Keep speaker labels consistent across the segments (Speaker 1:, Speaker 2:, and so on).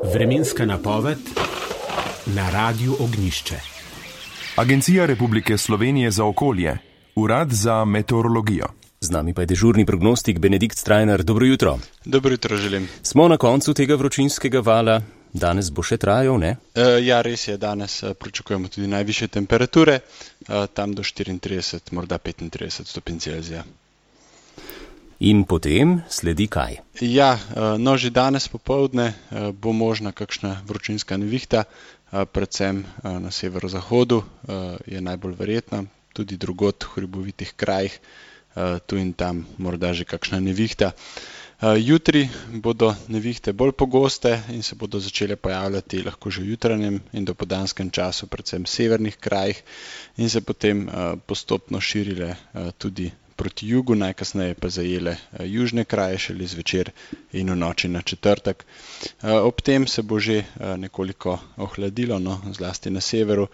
Speaker 1: Vremenska napoved na Radiu Ognjišče.
Speaker 2: Agencija Republike Slovenije za okolje, Urad za meteorologijo.
Speaker 3: Z nami pa je dežurni prognostik Benedikt Strajnar. Dobro jutro.
Speaker 4: Dobro jutro želim.
Speaker 3: Smo na koncu tega vročinskega vala. Danes bo še trajal, ne?
Speaker 4: Ja, res je. Danes pričakujemo tudi najvišje temperature, tam do 34, morda 35 stopinj Celzija.
Speaker 3: In potem sledi kaj?
Speaker 4: Ja, no že danes popoldne bo možna kakšna vročinska nevihta, predvsem na severozahodu je najbolj verjetna, tudi drugod v hribovitih krajih, tu in tam morda že kakšna nevihta. Jutri bodo nevihte bolj pogoste in se bodo začele pojavljati lahko že v jutranjem in dopoldanskem času, predvsem v severnih krajih, in se potem postopno širile tudi proti jugu, najkasneje pa zajele južne kraje šele zvečer in v noči na četrtek. Ob tem se bo že nekoliko ohladilo, zlasti na severu.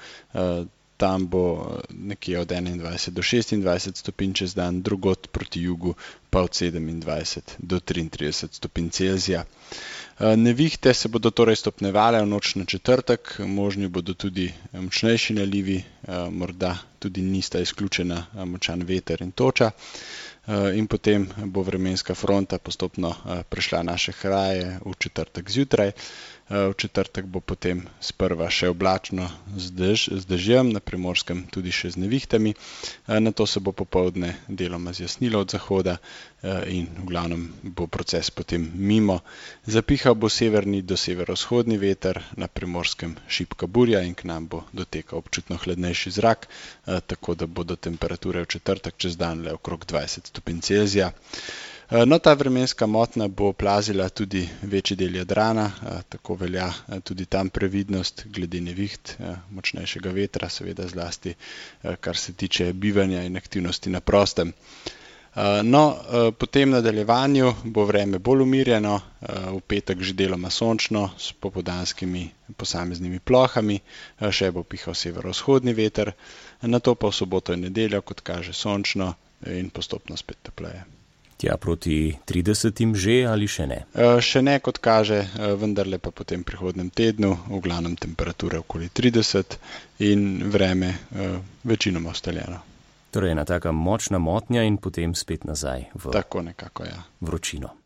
Speaker 4: Tam bo nekje od 21 do 26 stopinj čez dan, drugod proti jugu pa od 27 do 33 stopinj Celzija. Nevihte se bodo torej stopnjevale v noč na četrtek, možni bodo tudi močnejši nalivi, morda tudi nista izključena močan veter in toča. In potem bo vremenska fronta postopno prešla naše kraje v četrtek zjutraj. V četrtek bo potem sprva še oblačno z dežjem, na Primorskem tudi še z nevihtami, nato se bo popoldne deloma zjasnilo od zahoda in v glavnem bo proces potem mimo. Zapihal bo severni do severovzhodni veter, na Primorskem šibka burja in k nam bo dotekal občutno hladnejši zrak, tako da bodo temperature v četrtek čez dan le okrog 20 stopinj Celzija. No, ta vremenska motnja bo plazila tudi večji del Jadrana, tako velja tudi tam previdnost glede neviht, močnejšega vetra, seveda zlasti, kar se tiče bivanja in aktivnosti na prostem. No, po tem nadaljevanju bo vreme bolj umirjeno, v petek že deloma sončno s popoldanskimi posameznimi plohami, še bo pihal severovzhodni veter, nato pa v soboto in nedeljo, kot kaže, sončno in postopno spet topleje.
Speaker 3: Tja proti 30 že ali še ne?
Speaker 4: Še ne, kot kaže, vendarle pa po tem prihodnem tednu, v glavnem temperature okoli 30 in vreme večinoma ustaljeno.
Speaker 3: Torej ena taka močna motnja in potem spet nazaj v
Speaker 4: Tako nekako, ja.
Speaker 3: vročino.